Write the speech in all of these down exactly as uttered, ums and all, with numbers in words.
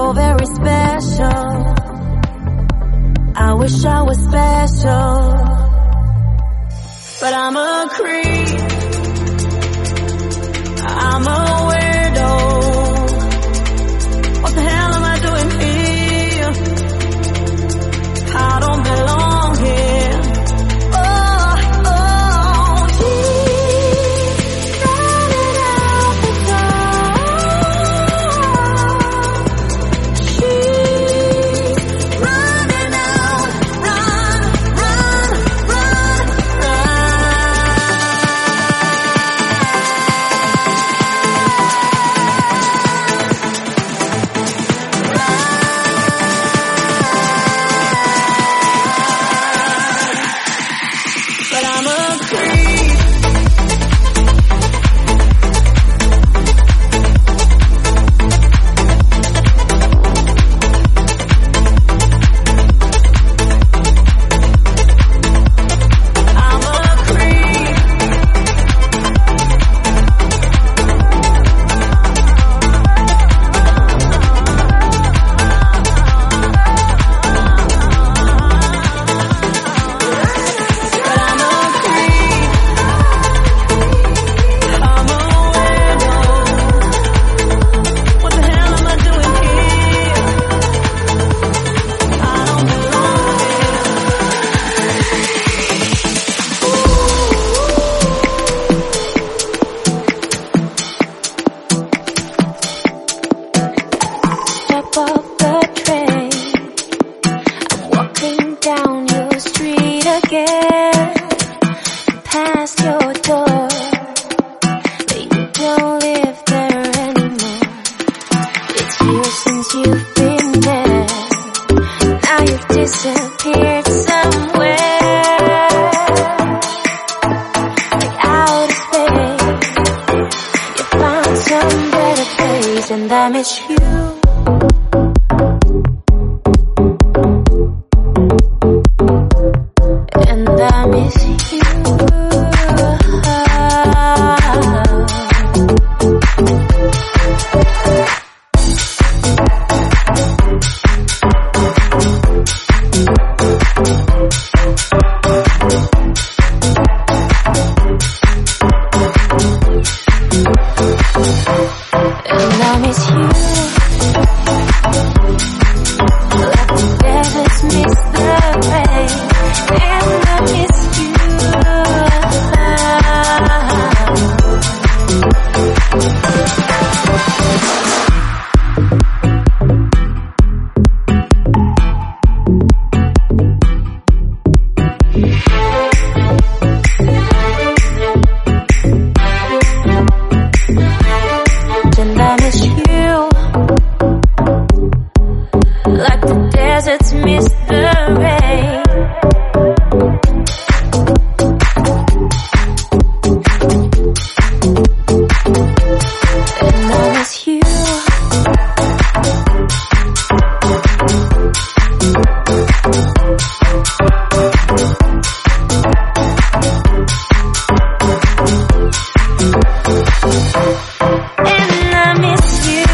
so very special. I wish I was special, but I'm a creep, I'm a weirdo. What the hell am I doing here? I don't belong here. Oh, oh, she's running out the door. She's running out, run, run, run, but I'm a creep. I'm a creep. But I'm a creep. I'm a weirdo. What the hell am I doing here? I don't belong here. Step off the train, I'm walking down your street again, past your door, but you don't live there anymore. It's years since you've been there, now you've disappeared somewhere, like outer space. You found some better place, and I miss you. And I miss you. And I miss you. Like the deserts miss the rain. And I miss you. And I miss you. Like the deserts miss the rain. And I miss you. And I miss you.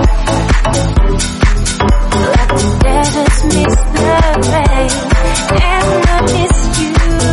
Like the deserts miss the rain. And I miss you.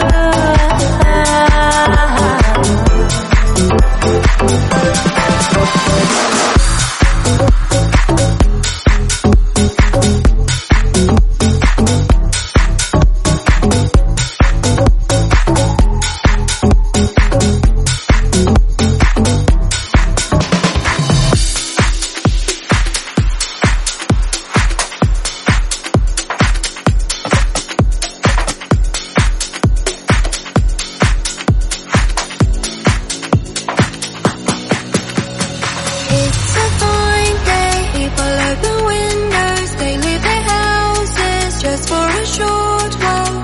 It's a fine day. People open windows. They leave their houses just for a short while.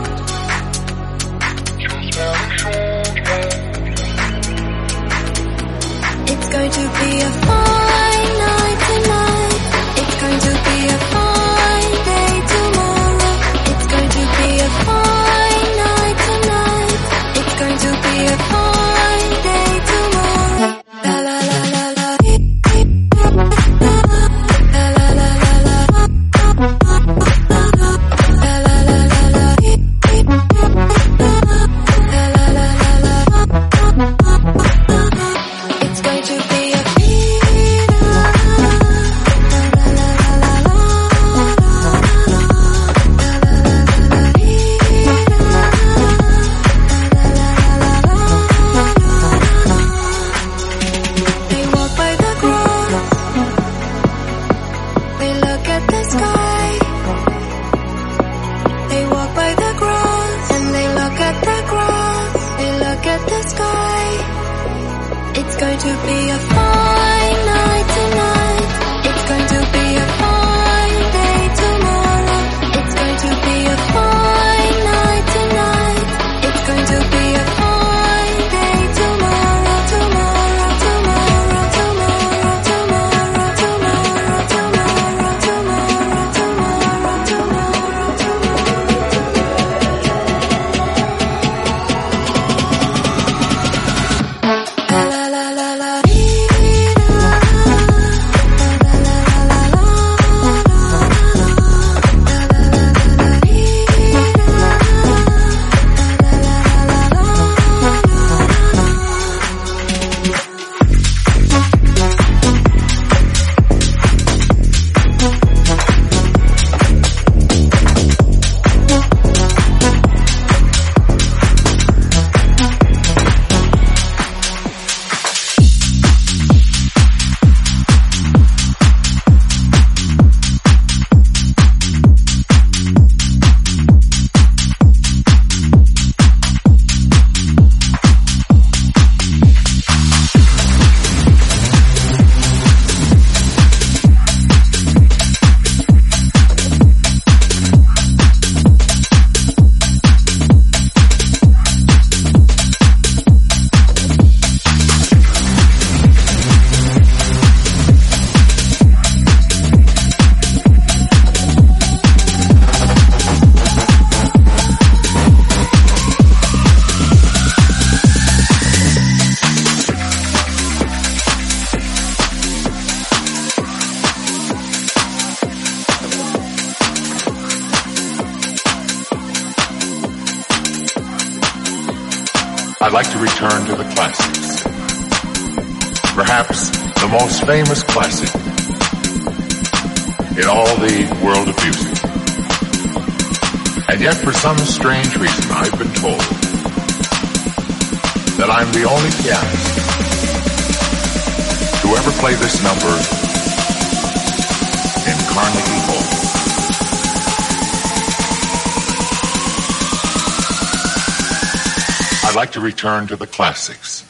It's going to be a fine night tonight. It's going to be a fine day tomorrow. It's going to be a fine night tonight. It's going to be a fine day tomorrow. La la la la la. La la la la la. I'd like to return to the classics. Perhaps the most famous classic in all the world of music. And yet for some strange reason I've been told that I'm the only pianist to ever play this number in Carnegie Hall. I'd like to return to the classics.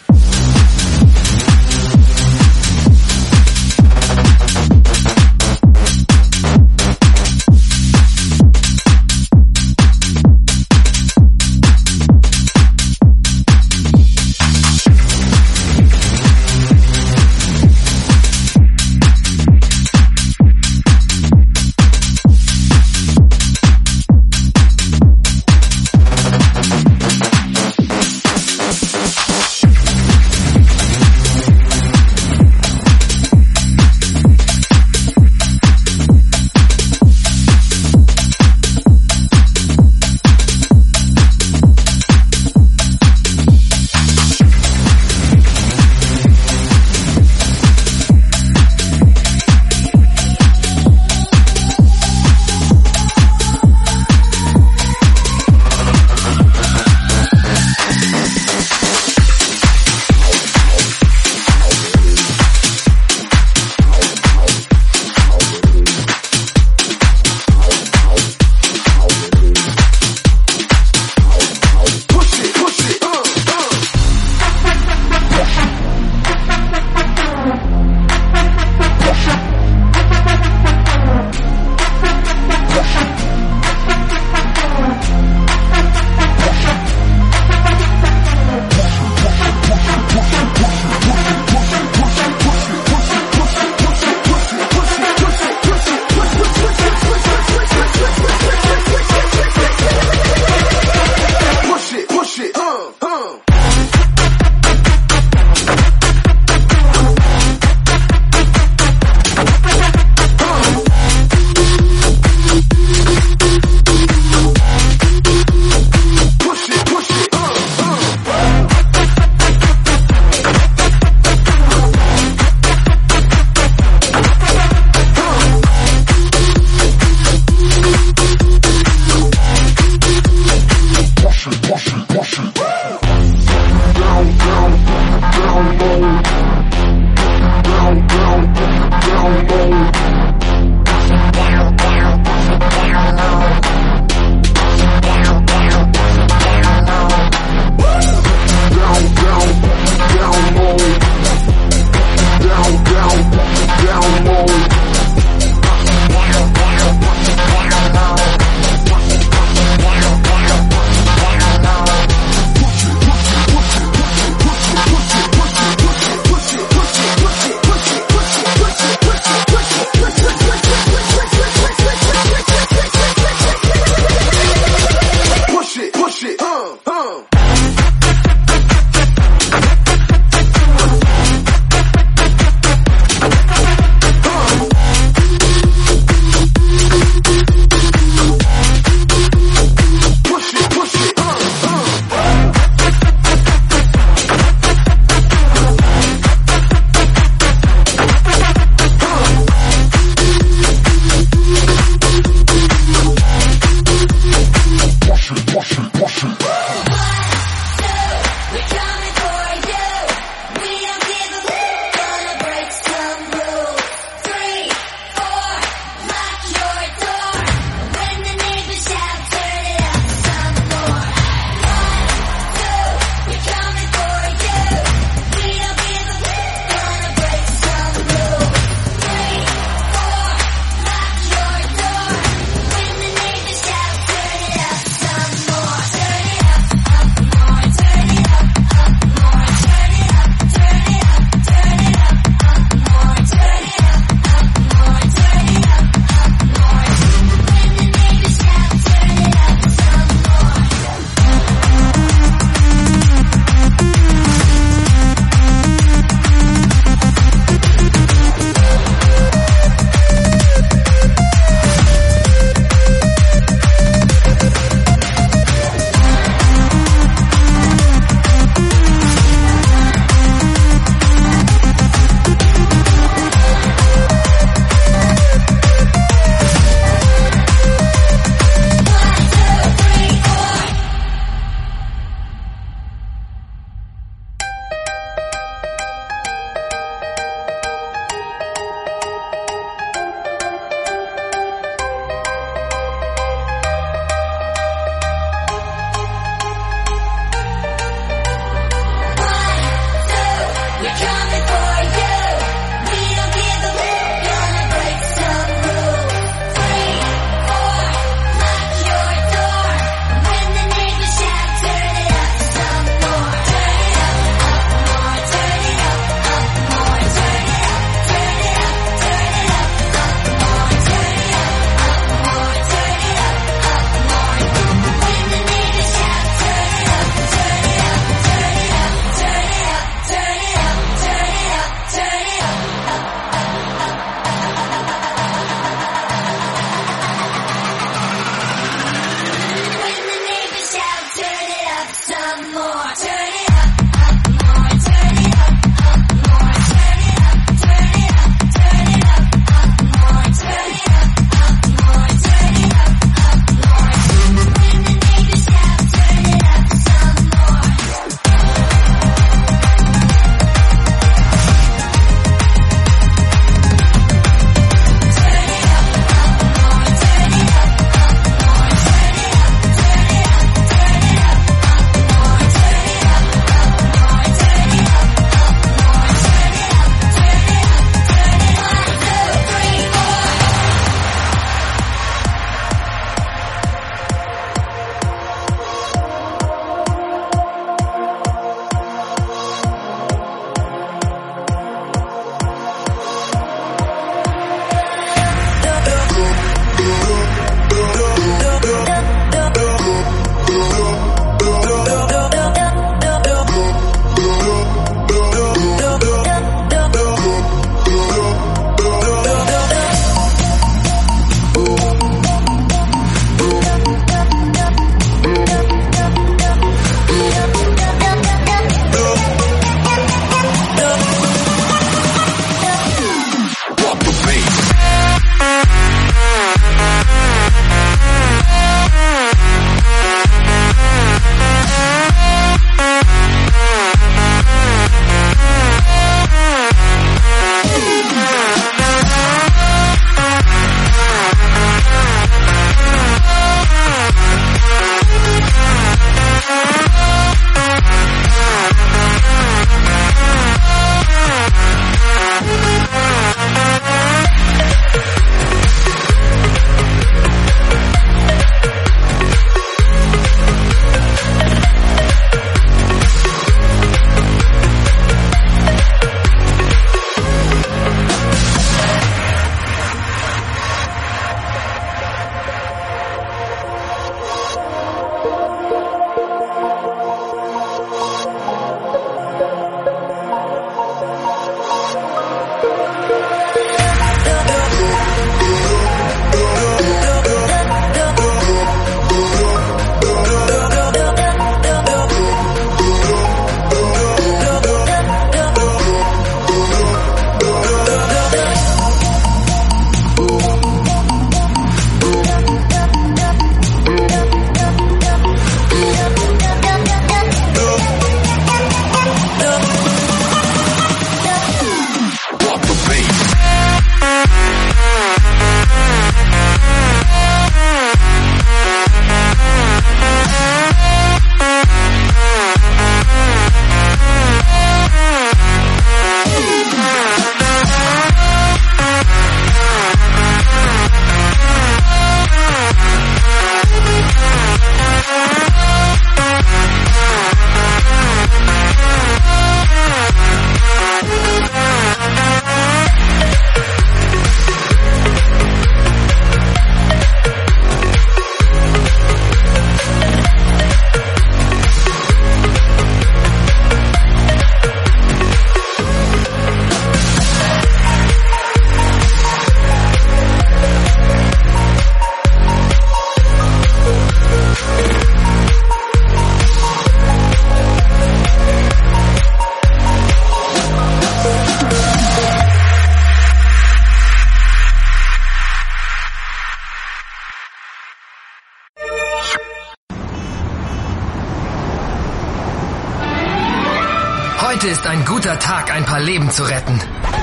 guter Tag, ein paar Leben zu retten.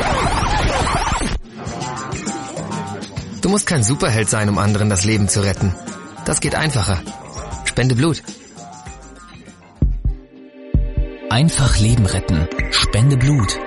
Du musst kein Superheld sein, um anderen das Leben zu retten. Das geht einfacher. Spende Blut. Einfach Leben retten. Spende Blut.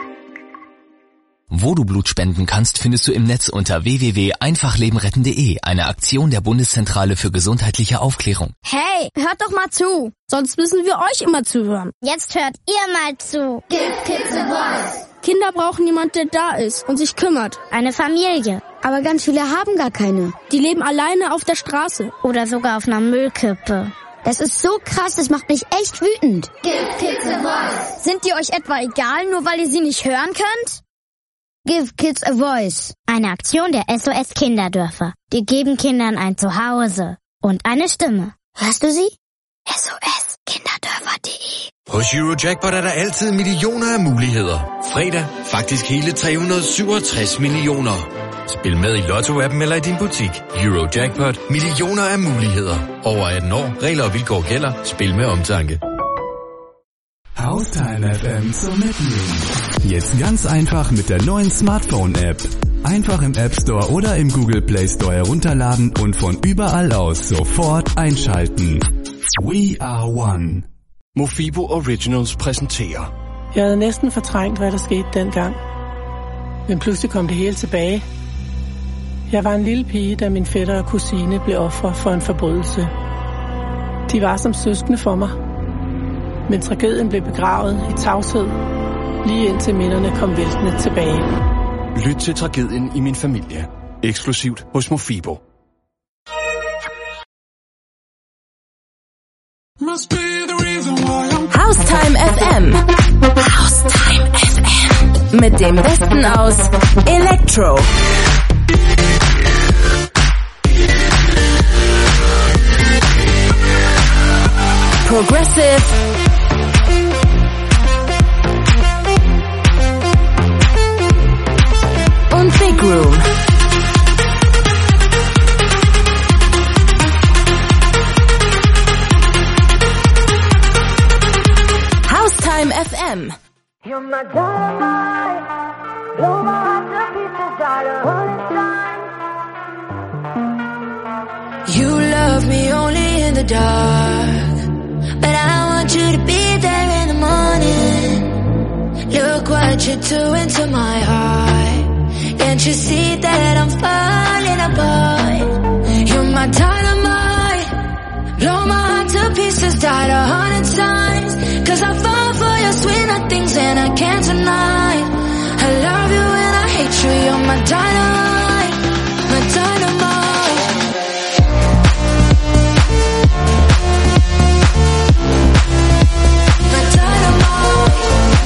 Wo du Blut spenden kannst, findest du im Netz unter w w w punkt einfach leben retten punkt de, eine Aktion der Bundeszentrale für gesundheitliche Aufklärung. Hey, hört doch mal zu, sonst müssen wir euch immer zuhören. Jetzt hört ihr mal zu. Give Kids a Voice. Kinder brauchen jemand, der da ist und sich kümmert. Eine Familie. Aber ganz viele haben gar keine. Die leben alleine auf der Straße. Oder sogar auf einer Müllkippe. Das ist so krass, das macht mich echt wütend. Give Kids a Voice. Sind die euch etwa egal, nur weil ihr sie nicht hören könnt? Give Kids a Voice. Eine Aktion der S O S Kinderdörfer. Die geben Kindern ein Zuhause und eine Stimme. Hørst du sie? S O S kinderdörfer punktum de. Hos Eurojackpot er der altid millioner af muligheder. Fredag faktisk hele tre hundrede syvogtres millioner. Spil med i Lotto-appen eller i din butik. Eurojackpot. Millioner af muligheder. Over atten år. Regler og vilkår gælder. Spil med omtanke. Haustime F M zum Mitnehmen. Jetzt ganz einfach mit der neuen Smartphone-App. Einfach im App Store oder im Google Play Store herunterladen und von überall aus sofort einschalten. We are one. Mofibo Originals præsenterer. Jeg havde næsten fortrængt, hvad der skete dengang. Men pludselig kom det hele tilbage. Jeg var en lille pige, da min fætter og kusine blev ofre for en forbrydelse. De var som søskende for mig. Men tragedien blev begravet i tavshed, lige indtil minderne kom væltende tilbage. Lyt til Tragedien i min familie. Eksklusivt hos Mofibo. Haustime F M. Haustime F M. Mit dem Besten aus Electro, Progressive und Big Room. Haustime F M. You're my dynamite, blow my heart to pieces, got a hundred times. You love me only in the dark, but I want you to be there in the morning. Look what you're doing to my heart. Can't you see that I'm falling apart? You're my dynamite, blow my heart to pieces, died a hundred times. Cause I fall for your sweet nothings and I can't deny. I love you and I hate you, you're my dynamite, my dynamite. My dynamite.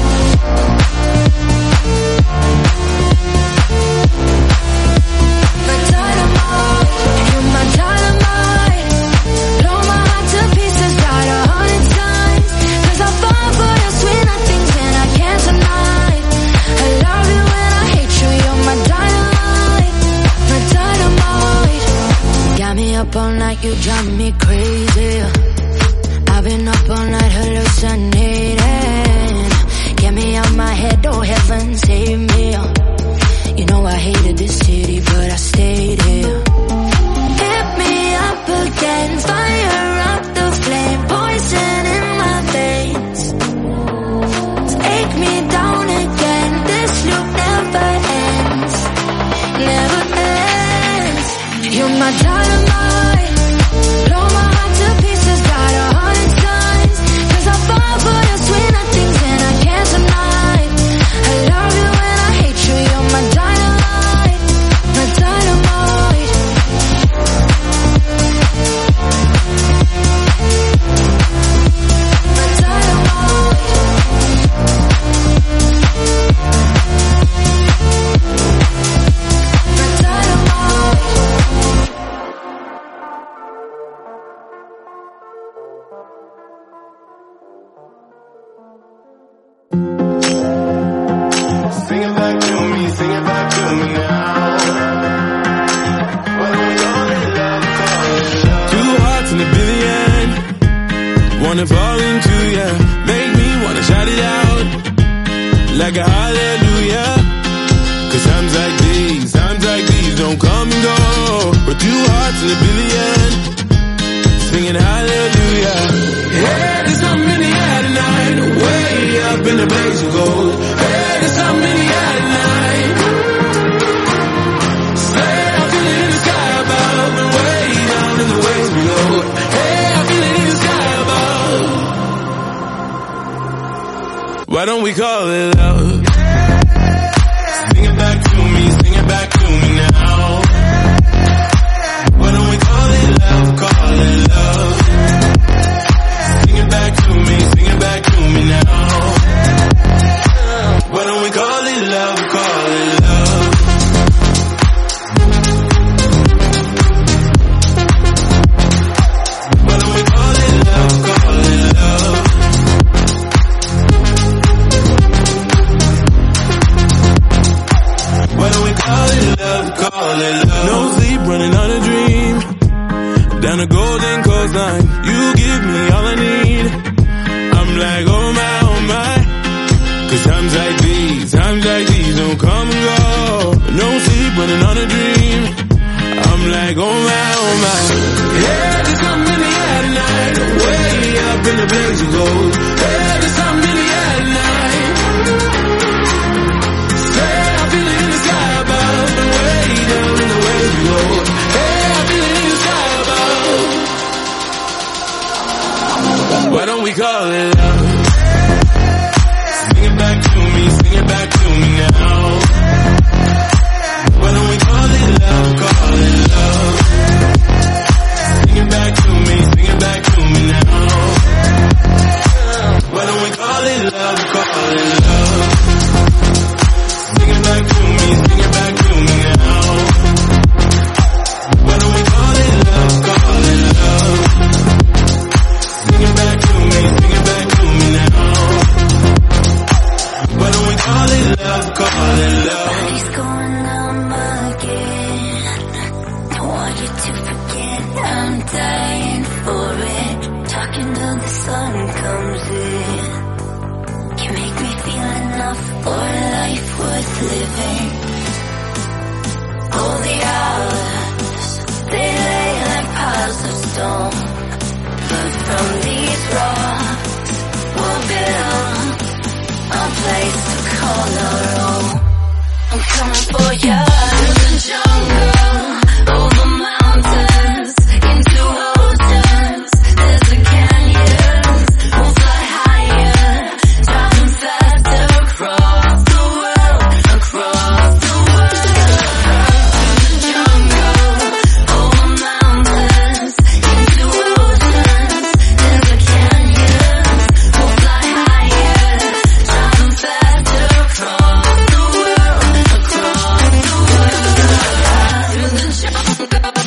My dynamite. You're my dynamite. Blow my heart to pieces, died a hundred times. Cause I fall for your sweet nothings and I can't deny. I love you and I hate you, you're my dynamite, my dynamite. Got me up all night, you drive me crazy. I've been up all night hallucinating. Get me out my head, oh heaven save me. You know I hated this city, but I stayed here. Hit me up again, fire up the flame, poison in my veins. Take me down again, this loop never ends, never ends. You're my dynamite, blow my heart to pieces, got a hundred times. Cause I fall for your sweet nothings and I can't deny. I love you and I hate you, you're my dynamite, my dynamite. My dynamite. My dynamite. Cause times like these, times like these don't come and go. We're two hearts in a billion, singing hallelujah. Hey, there's something in the air tonight, way up in the blaze of gold. Hey, there's something in the air tonight. Say, I feel it in the sky above, and way down in the waves below. Hey, I feel it in the sky above. Why don't we call it love? Sing it back to me, sing it back to me now. Why don't we call it love, call it love. Sing it back to me, sing it back to me now. Why don't we call it love, call it love. Why don't we call it love, call it love. Why don't we call it love, call it love. No sleep, running on a dream. Down the golden coastline, you give me all I need. I'm like, oh my, oh my. Cause times like these, times like these don't come and go. No sleep, running on a dream. I'm like, oh my, oh my. Yeah, there's something in the air tonight, way up in the blaze of gold. Yeah, there's something in the air tonight. Say, I feel it in the sky above, and way down in the waves below. Hey, I feel it in the sky above. Why don't we call it love? Sing it back to me, sing it back to me now. Why don't we call it love, call it love. Sing it back to me, sing it back to me now. Why don't we call it love, call it love. Sing it back to me, sing it back to me now. Why don't we call it love, call it love. Sing it back to me, sing it back to me now. Why don't we call it love, call it love. Body's going numb again. I want you to forget I'm dying for it. Talking till the sun comes in. You make me feel enough for a life worth living. All the hours, they lay like piles of stone. But from these rocks, we'll build a place to call our own. I'm coming for ya. Through the jungle, over mountains, into oceans, desert canyons. We'll fly higher, driving faster across the world, across the world. Through the jungle, over mountains, into oceans, desert canyons. We'll fly higher, driving faster across the world, across the world. Through the jungle.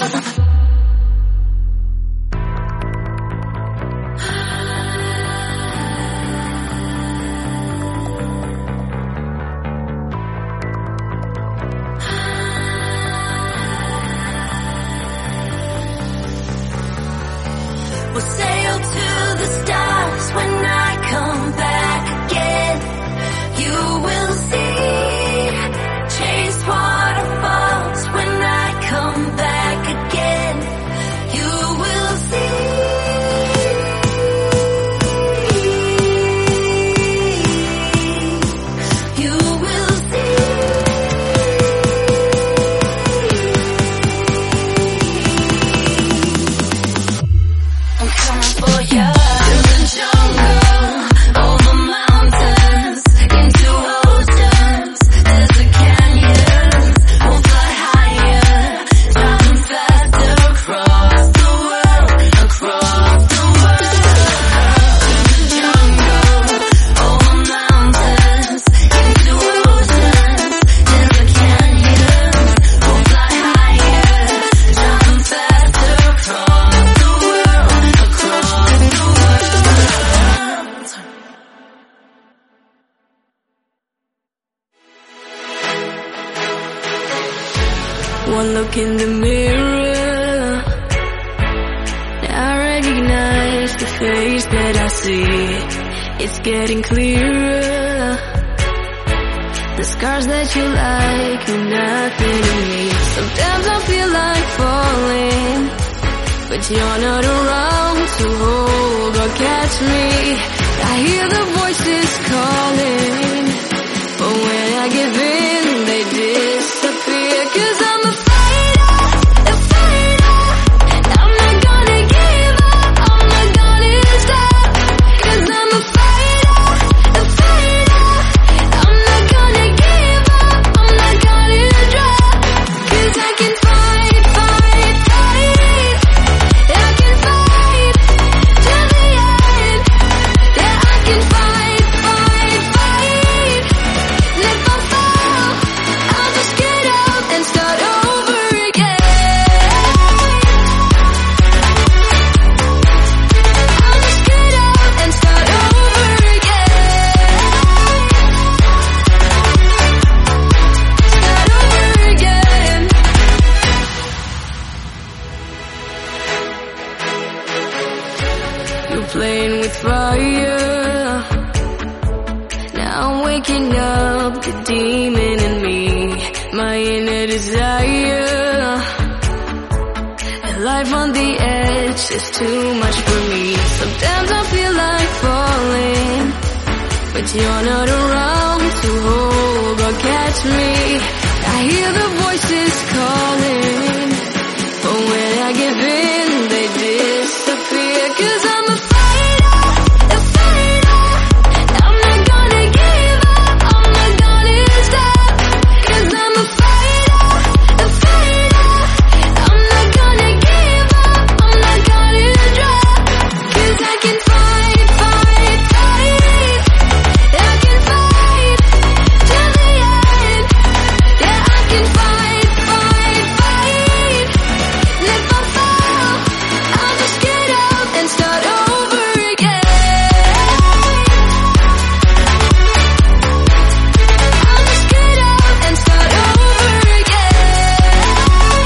We'll sail to the stars when I come back again. You will see. Chase waterfalls when I come back again. You will see. You will see. I'm coming for ya. Through the jungle, over mountains, into oceans, desert canyons. We'll fly higher, driving faster across the world, across the world. Through the jungle, over mountains, into oceans, desert canyons. We'll fly higher, driving faster across the world, across the world. One look in the mirror, I recognize the face that I see. It's getting clearer. The The scars that you like mean nothing to me. Sometimes I feel like falling, but you're not around to hold or catch me. I hear the voices calling, but when I give in, they disappear. 'Cause I'm a fighter, a fighter. I'm not gonna give up, I'm not gonna stop. 'Cause I'm a fighter, a fighter. I'm not gonna give up, I'm not gonna drop. 'Cause I can fight, fight, fight. I can fight till the end. Yeah, I can fight, fight, fight. And if I fall, I'll just get up and start over again. I'll just get up and start over again. Start over again. You're playing with fire. Now I'm waking up the demon in me, my inner desire. And life on the edge is too much for me. Sometimes I feel like falling, but you're not around to hold or catch me. I hear the voices calling, but when I give in, they disappear. 'Cause I'm a fighter, a fighter. I'm not gonna give up, I'm not gonna stop. 'Cause I'm a fighter, a fighter. I'm not gonna give up, I'm not gonna drop. 'Cause I can fight, fight, fight. I can fight till the end. Yeah, I can fight, fight, fight. And if I fall, I'll just get up and start over again. I'll just get up and start over again.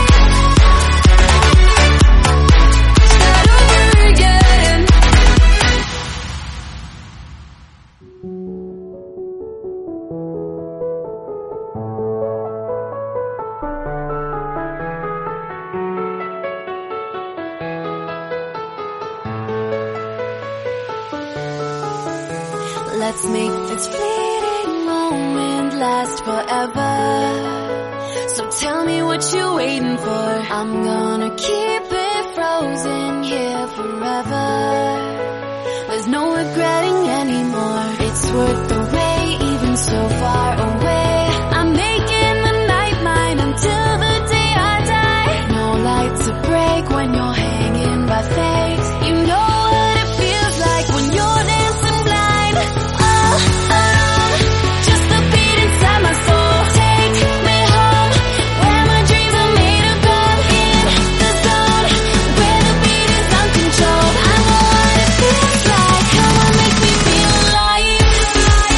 Start over again. Let's make this fleeting moment last forever. So tell me what you're waiting for. I'm gonna keep it frozen here forever. There's no regretting anymore. It's worth the wait, even so far away. I'm making the night mine until the day I die. No light to break when you're hanging by fate. You know what it feels like when you're dancing blind. All alone, just the beat inside my soul. Take me home, where my dreams are made of gold. In the zone, where the beat is uncontrolled. I know what it feels like. Come on, make me feel alive.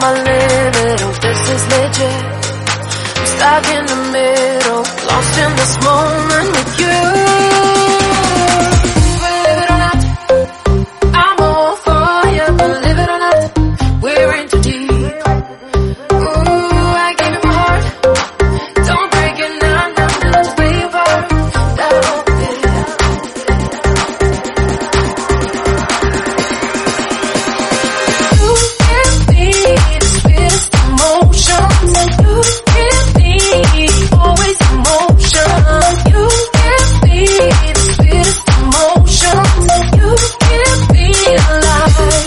my limit, oh this is legit. I'm stuck in the middle, lost in this moment with you. Believe it or not, I'm all for you. Believe it or not, we're in too deep. Ooh, I gave you my heart. Don't break it now, now, now, just play your part. That'll be it. You give me the sweetest emotions. You give me always emotion. You give me the sweetest emotions. You give me alive.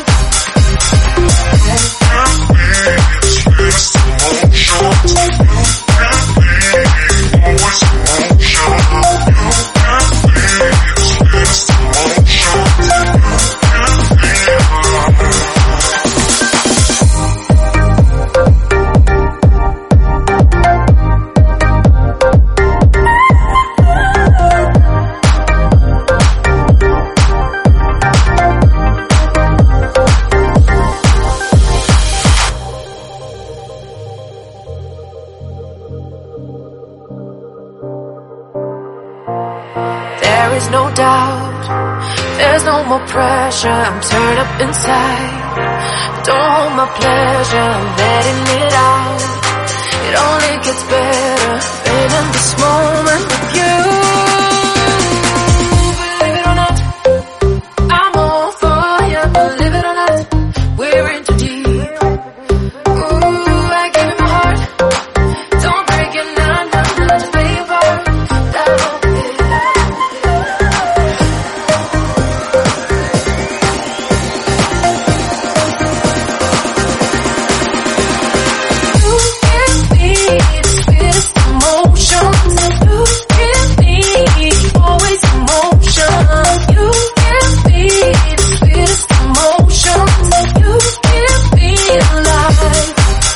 There is no doubt, there's no more pressure. I'm turned up inside, don't hold my pleasure, I'm letting it out. It only gets better, feeling this moment with you. Believe it or not, I'm all for you. Believe it or not, we're in too deep. Ooh, I gave you my heart. Don't break it now, now, now, just play your part. That'll be it. You give me the sweetest emotions. You give me always emotion. You give me the sweetest emotions. You give me alive.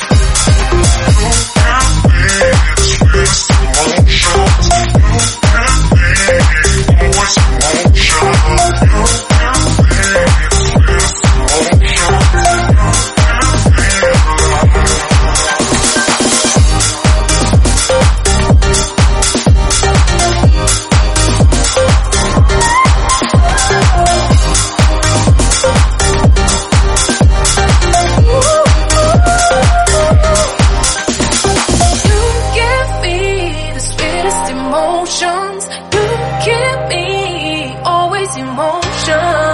You give me the sweetest emotions. You give me always emotion.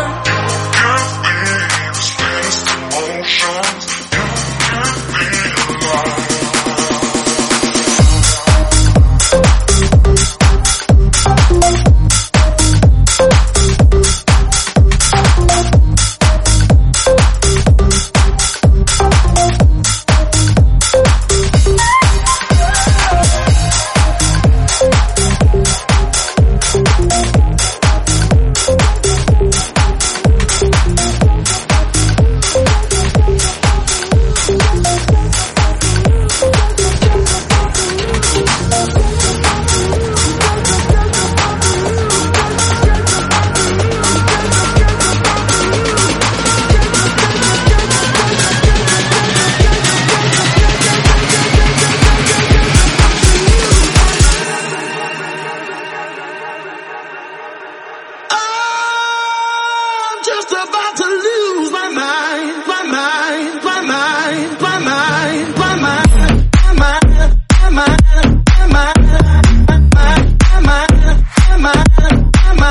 I'm just about to lose my mind, my mind, my mind, my mind, my mind, my mind, my mind, my mind, my mind, my mind, my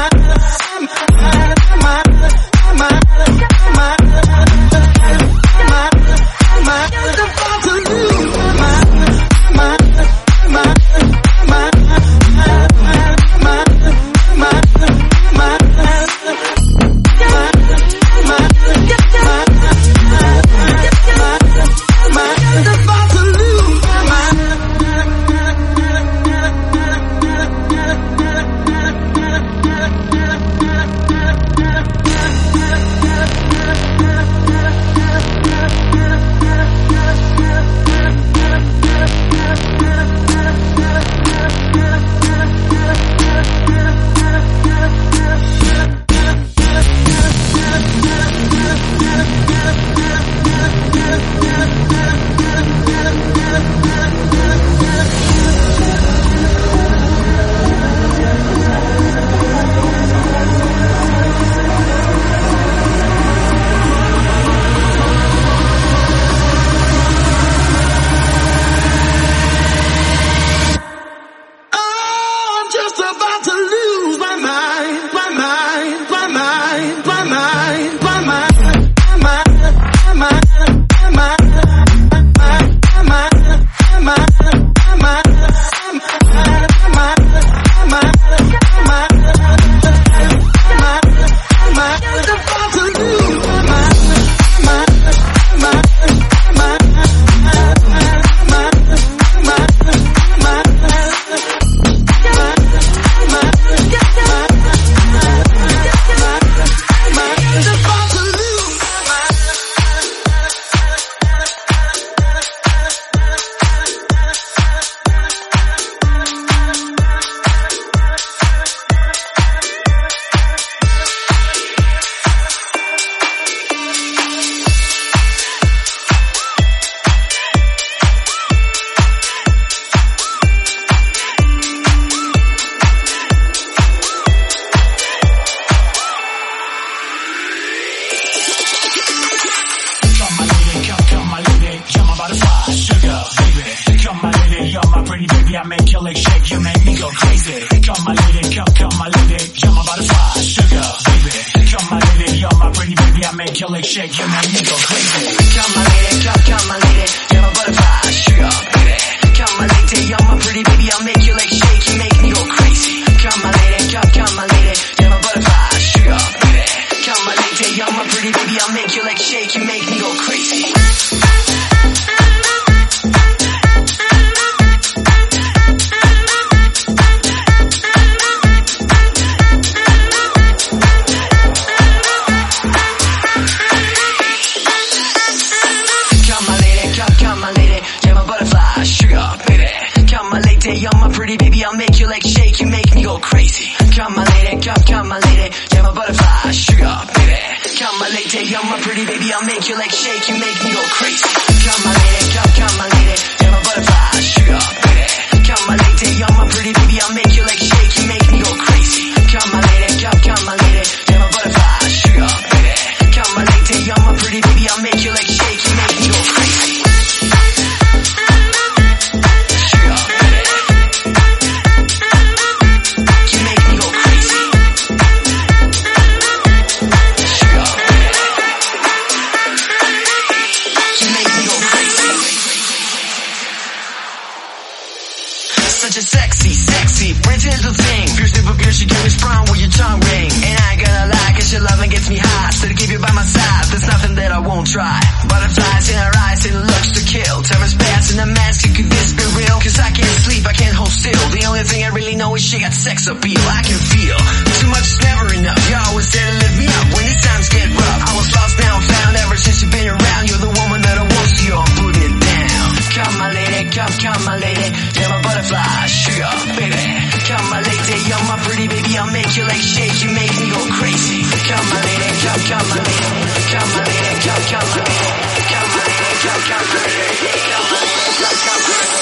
mind, my mind. baby, I make your legs shake, you make me go crazy. Come my lady, come, come my lady, you're my butterfly, sugar, baby. Come my lady, you're my pretty baby, I make your legs shake, you make me go crazy. Come my lady, come, come my lady, you're my butterfly, sugar, baby. Come my lady, you're my pretty baby, I make your legs shake, you make me go crazy. Come my lady, come, come my lady, you're my butterfly, sugar, baby. Come my lady, you're my pretty baby, I make your legs shake, you make me go crazy. You're my pretty baby, I'll make your legs shake, you make me go crazy. Come my lady, come, come my lady, you're my butterfly, sugar, baby. Come my lady, you're my pretty baby, I'll make your legs shake, you make me go crazy. Come my lady, come, come my lady, you're my butterfly, sugar, baby. Come my lady, you're my pretty baby, I'll make your legs shake, you make me go crazy. Come my lady, come, come my lady, you're my butterfly, sugar, baby. Come my lady, you're my pretty baby, I'll make your legs shake, you make me go crazy. Such a sexy, sexy, pretty little thing. Fierce little girl, she give me sprung with your tongue ring. And I ain't gonna lie, cause your loving gets me high. So to keep you by my side, there's nothing that I won't try. Butterflies in her eyes and looks to kill. Terror's pants in a mask, could this be real? Cause I can't sleep, I can't hold still. The only thing I really know is she got sex appeal. I can feel too much is never enough. You're always there to lift me up when these times get rough. I was lost, now I'm found. Ever since you've been around, you're the woman that I want, so I'm putting it down. Come my lady, come, come my lady, you're my butterfly, sugar, baby. Come my lady, you're my pretty baby, I'll make your legs shake, you make me go crazy. Come my lady, come, come my lady, come my lady, come, come my lady, come my lady, come, come my lady, come my lady, come, come my lady.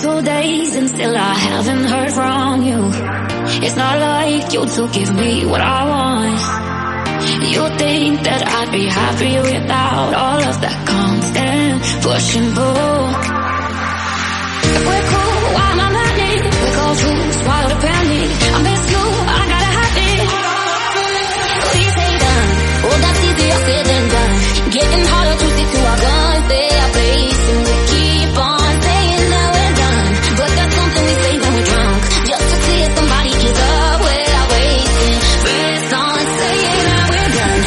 two days and still I haven't heard from you. It's not like you to give me what I want. You think that I'd be happy without all of that constant push and pull. If we're cool, why am I learning? We go through wild apparently. I miss you, I gotta have it. We say done, oh that's easier said than done. Getting harder to stick to our guns. They are place and we keep on saying that we're done. But that's something we say when we're drunk, just to see if somebody gives up without wasting breath on saying that we're done.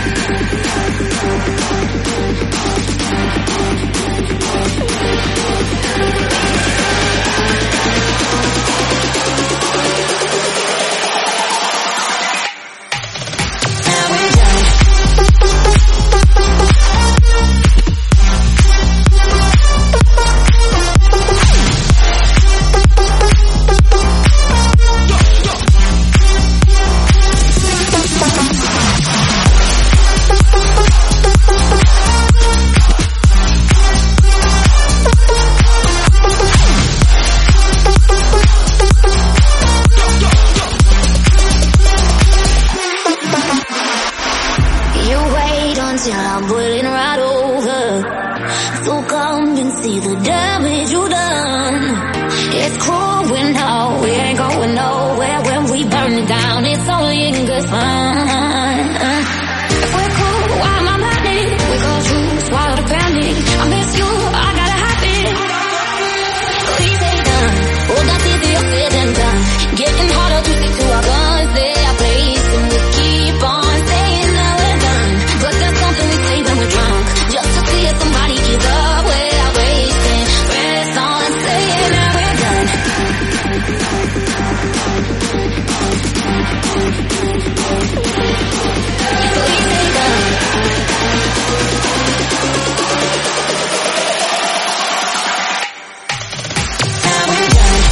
Until I'm boiling right over, so come and see the damage you done. It's cruel when no, we ain't going nowhere. When we burn it down, it's only in good fun. If we're cool, why am I learning? We go through wild panic. I miss you, I gotta have it. We say done, oh that's easier said than done. Getting harder to stick to our guns. They are place and we keep on saying that we're done. But that's something we say when we're drunk, just to see if somebody gives up without wasting breath on saying that we're done. We say done. Now we're done.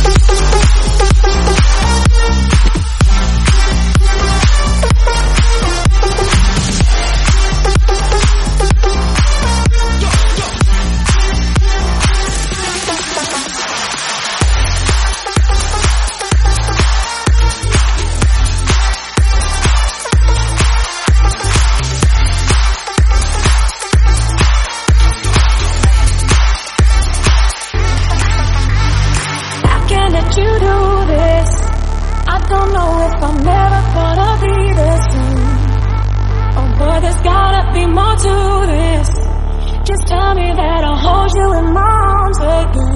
You do this. I don't know if I'm ever gonna be the same. Oh boy, there's gotta be more to this. Just tell me that I'll hold you in my arms again.